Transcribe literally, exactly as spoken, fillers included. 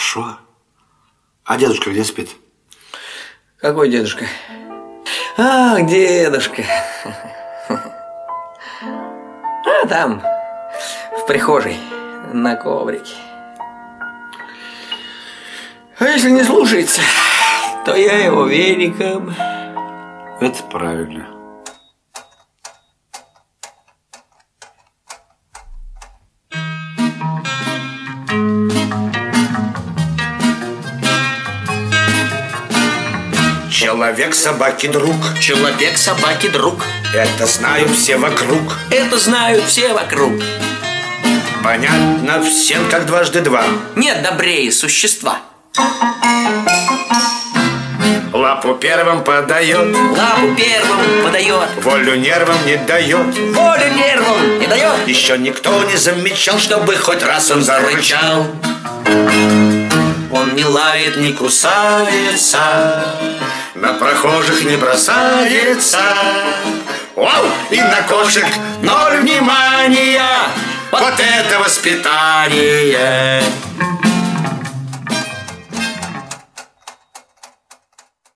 Хорошо. А дедушка где спит? Какой дедушка? А, дедушка. А, там, в прихожей, на коврике. А если не слушается, то я его веником. Это правильно. Человек собаки друг. Человек собаки друг. Это знают все вокруг. Это знают все вокруг. Понятно всем, как дважды два. Нет добрее существа. Лапу первым подает. Лапу первым подает. Волю нервам не дает. Волю нервам не дает. Еще никто не замечал, чтобы хоть раз он зарычал. Он не лает, не кусается, на прохожих не бросается. Вау! И на кошек ноль внимания. Вот это воспитание!